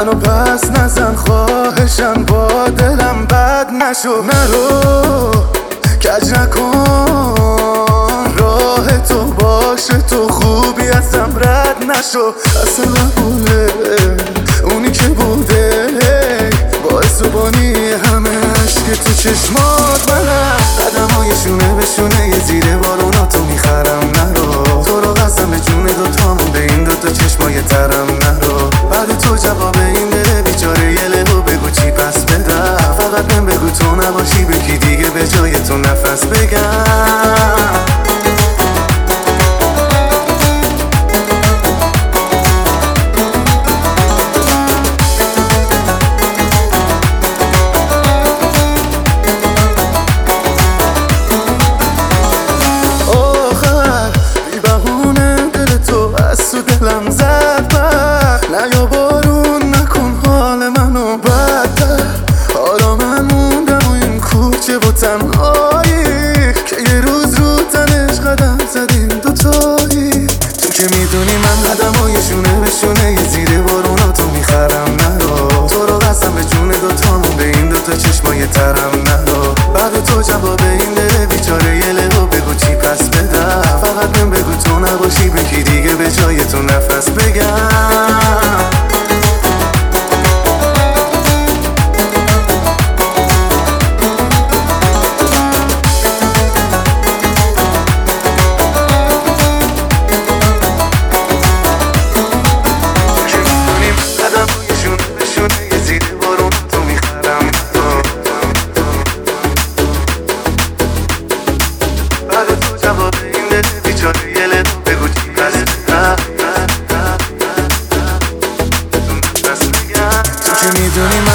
منو پس نزن خواهشم، با دلم بد نشو. نرو کج نکن، راه تو باشه، تو خوبی ازم رد نشو. اصلا نبوده اونی که بوده، باعث و بانی همه عشق تو چشمات منم. قدمای شونه به شونه یه زیر باروناتو میخرم. نرو تو رو قسم به جون دوتامون، به این دوتا چشمای ترم. نرو بعد تو جواب این دل بیچاره یه لهو بگو چی پس بدم. فقط من بگو تو نباشی بگی دیگه به جای تو نفس بگم. دلم زد بر نیا بارون نکن حال منو بدتر. حالا من موندم و این کوچه و تنهایی، که یه روز رو تنش قدم زدیم دوتایی. تو که میدونی من قدمای شونه به شونه یه زیر باروناتو میخرم. نرو تو رو قسم به جون دوتامون، به این دوتا چشمای ترم. نرو بعد تو جواب این دل بیچاره یه لهو بگو چی پس بدم. فقط من بگو تو نباشی بگی دیگه به جای تو نفس بگم. میدونی